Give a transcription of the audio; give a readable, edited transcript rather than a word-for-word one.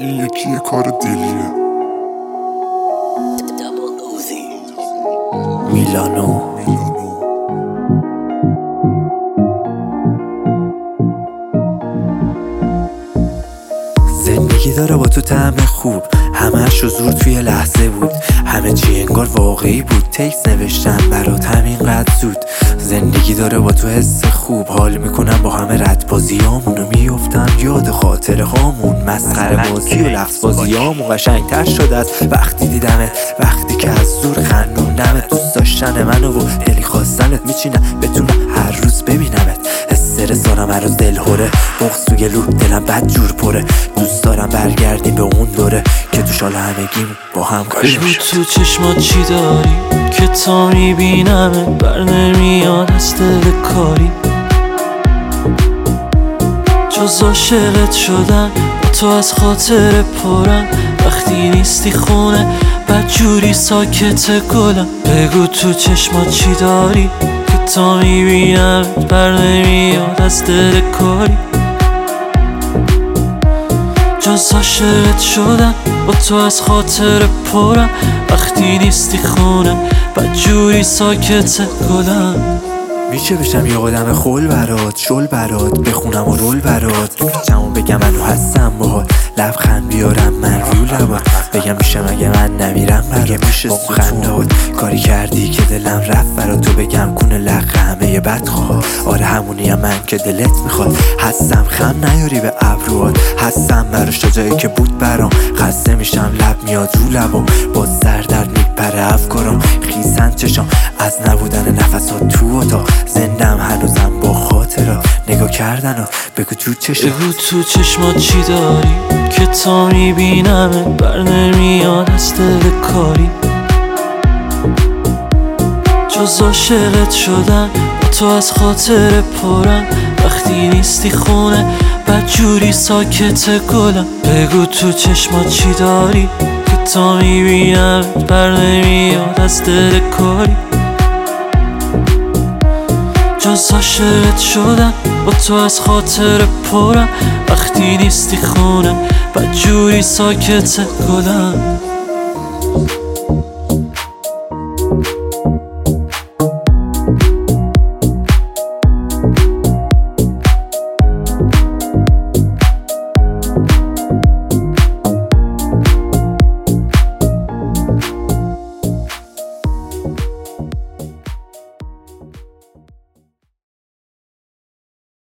این یکی یه کار دلیه. میلانو زندگی داره با تو طعم خوب، همه‌ش حضور توی لحظه بود، همه چی انگار واقعی بود. تکست نوشتم برات همینقدر زود. زندگی داره با تو حس خوب، حال میکنم با همه ردبازیامون و میفتم یاد خاطره هامون، مسخره بازی و لفظ بازیامون. قشنگتر شده از وقتی دیدمت، وقتی که از زور خندوندمت. دوست داشتن منو و دلی خواستنت میچینم بتونم هر روز ببینمت. استرس دارم هر روز دلهوره، بغض تو گلو دلم بد جور پره. دوست دارم برگردیم به اون دوره که توش حال همگیم با هم خوش بگو تو چشمات چی داری که تا میبینمت بر نمیاد از دل کاری. جز عاشقت شدن با تو از خاطر پرم، وقتی نیستی خونه بدجوری ساکت گلم. بگو تو چشمات چی داری که تا میبینمت بر نمیاد از دل کاری. جز عاشقت شدن با تو از خاطر پرم، وقتی نیستی خونه بدجوری ساکت گلم. میشه بشم یه آدم خول برات، شل برات بخونم و رول برات. جمعون بگم منو هستم باهات، لبخند بیارم من رو لبات. بگم میشه مگه من نمیرم برات، میشه خندات کاری کردی که دلم رفت برات. تو بگم کونه لق همه بدخواه، آره همونیم من که دلت میخواد. هستم خم نیاری به ابروات، هستم براش تا جایی که بود برام. خسته میشم لب میاد رو لبام، با سردرد میپره افکارم. خیسن چشام از نبودن نفسات تو اتاق، زندم هنوزم با خاطرات نگاه کردن و بگو تو چشمات. بگو تو چشمات چی داری که تا میبینمت بر نمیاد از دل کاری. جز عاشقت شدن با تو از خاطر پرم، وقتی نیستی خونه بدجوری ساکت گلم. بگو تو چشمات چی داری که تا میبینمت بر نمیاد از دل کاری. جز عاشقت شدن با تو از خاطر پرم، وقتی نیستی خونه بدجوری ساکت گلم.